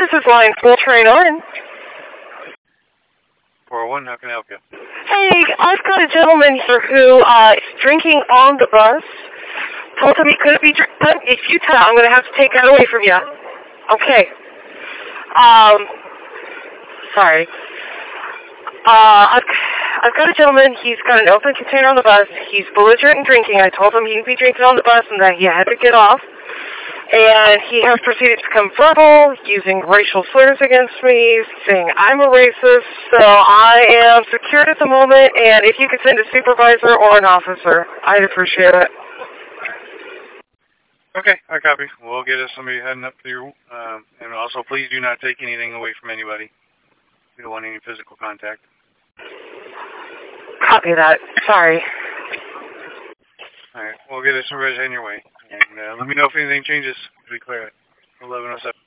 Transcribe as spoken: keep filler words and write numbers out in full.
This is line full train on. four oh one, how can I help you? Hey, I've got a gentleman here who uh, is drinking on the bus. Told him he couldn't be drinking. If you tell, I'm going to have to take that away from you. Okay. Um, sorry. Uh, I've, I've got a gentleman. He's got an open container on the bus. He's belligerent and drinking. I told him he'd be drinking on the bus and that he had to get off. And he has proceeded to become verbal, using racial slurs against me, saying I'm a racist, so I am secured at the moment, and if you could send a supervisor or an officer, I'd appreciate it. Okay, I copy. We'll get us somebody heading up to you. Um, and also, please do not take anything away from anybody. We don't want any physical contact. Copy that. Sorry. All right, we'll get us somebody heading your way. And uh, let me know if anything changes. We clear it. eleven oh seven.